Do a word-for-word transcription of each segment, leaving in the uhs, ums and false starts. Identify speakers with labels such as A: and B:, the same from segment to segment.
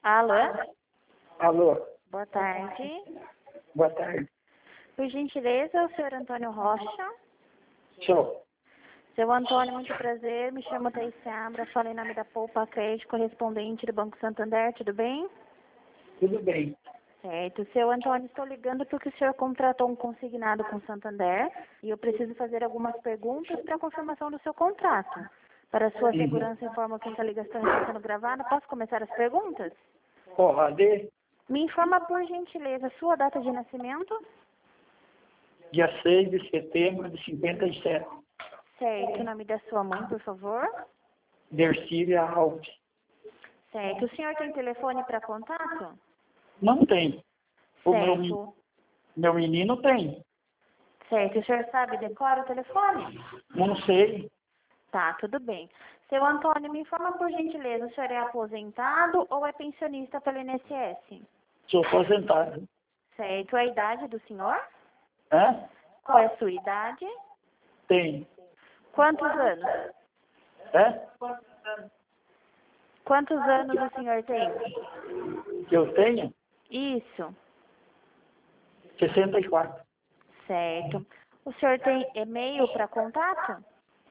A: Alô?
B: Alô,
A: Boa tarde.
B: boa tarde.
A: Por gentileza, o senhor Antônio Rocha.
B: Sou.
A: Seu Antônio, muito prazer. Me chamo Thaís Seabra, falo em nome da Poupa Crédito, correspondente do Banco Santander, tudo bem?
B: Tudo bem.
A: Certo. Seu Antônio, estou ligando porque o senhor contratou um consignado com o Santander e eu preciso fazer algumas perguntas para a confirmação do seu contrato. Para sua segurança, informo que essa ligação está sendo gravada. Posso começar as perguntas?
B: Pode.
A: Me informa, por gentileza, sua data de nascimento?
B: Dia seis de setembro de cinquenta e sete.
A: Certo. O nome da sua mãe, por favor?
B: Dercília Alves.
A: Certo. O senhor tem telefone para contato?
B: Não tem. O meu,
A: Certo.
B: meu menino tem.
A: Certo. O senhor sabe, decora o telefone?
B: Não sei.
A: Tá, tudo bem. Seu Antônio, me informa, por gentileza, o senhor é aposentado ou é pensionista pelo I N S S?
B: Sou aposentado.
A: Certo. A idade do senhor?
B: Hã?
A: Qual é a sua idade?
B: Tem.
A: Quantos anos?
B: Hã?
A: Quantos anos o senhor tem?
B: Que eu tenho?
A: Isso.
B: sessenta e quatro.
A: Certo. O senhor tem e-mail para contato?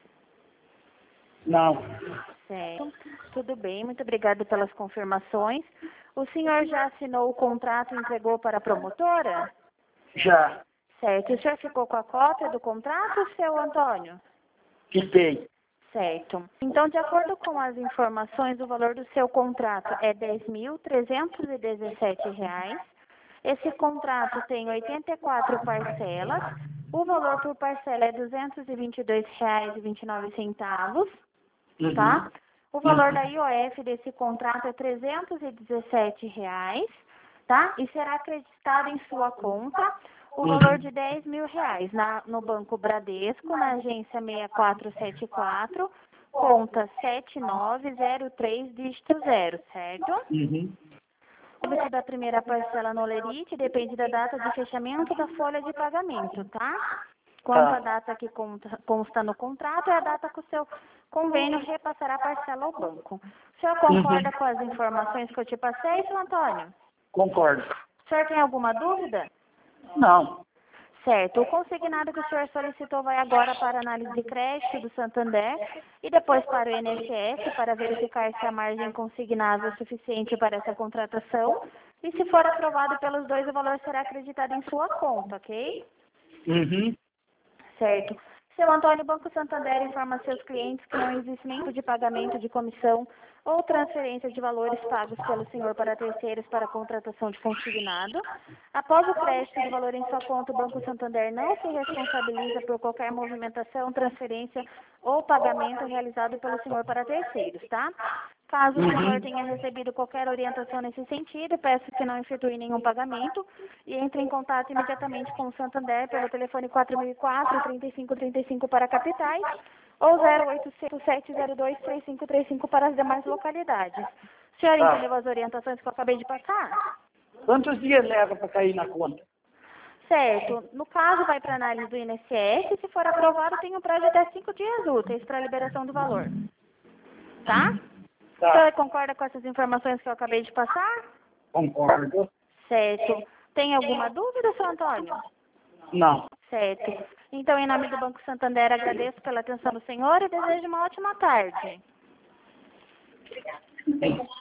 B: Não.
A: Certo. Tudo bem, muito obrigada pelas confirmações. O senhor já assinou o contrato e entregou para a promotora?
B: Já.
A: Certo. O senhor ficou com a cópia do contrato, seu Antônio?
B: Fiquei.
A: Certo. Então, de acordo com as informações, o valor do seu contrato é dez mil trezentos e dezessete reais. Esse contrato tem oitenta e quatro parcelas. O valor por parcela é duzentos e vinte e dois reais e vinte e nove centavos,
B: Uhum.
A: tá? O valor da I O F desse contrato é trezentos e dezessete reais, tá? E será acreditado em sua conta o valor de dez mil reais na, no Banco Bradesco, na agência seis quatro sete quatro, conta sete nove zero três, dígito zero, certo?
B: Uhum.
A: O débito da primeira parcela no Lerite depende da data de fechamento da folha de pagamento, tá? Quanto à data que conta- consta no contrato, é a data que o seu convênio repassará a parcela ao banco. O senhor concorda com as informações que eu te passei, seu Antônio?
B: Concordo.
A: O senhor tem alguma dúvida?
B: Não.
A: Certo. O consignado que o senhor solicitou vai agora para a análise de crédito do Santander e depois para o I N S S para verificar se a margem consignável é suficiente para essa contratação. E se for aprovado pelos dois, o valor será acreditado em sua conta, ok?
B: Uhum.
A: Certo. Seu Antônio, o Banco Santander informa seus clientes que não existe nenhum tipo de pagamento de comissão ou transferência de valores pagos pelo senhor para terceiros para a contratação de consignado. Após o crédito do valor em sua conta, o Banco Santander não se responsabiliza por qualquer movimentação, transferência ou pagamento realizado pelo senhor para terceiros, tá? Caso o senhor tenha recebido qualquer orientação nesse sentido, peço que não efetue nenhum pagamento e entre em contato imediatamente com o Santander pelo telefone quatro mil e quatro, trinta e cinco trinta e cinco para capitais ou zero oitocentos, sete zero dois, três cinco três cinco para as demais localidades. O senhor
B: Tá.
A: entendeu as orientações que eu acabei de passar?
B: Quantos dias leva para cair na conta?
A: Certo. No caso, vai para análise do I N S S. Se for aprovado, tem um prazo de até cinco dias úteis para a liberação do valor. Tá? O
B: Tá.
A: senhor concorda com essas informações que eu acabei de passar?
B: Concordo.
A: Certo. Tem alguma dúvida, seu Antônio?
B: Não.
A: Certo. Então, em nome do Banco Santander, agradeço pela atenção do senhor e desejo uma ótima tarde.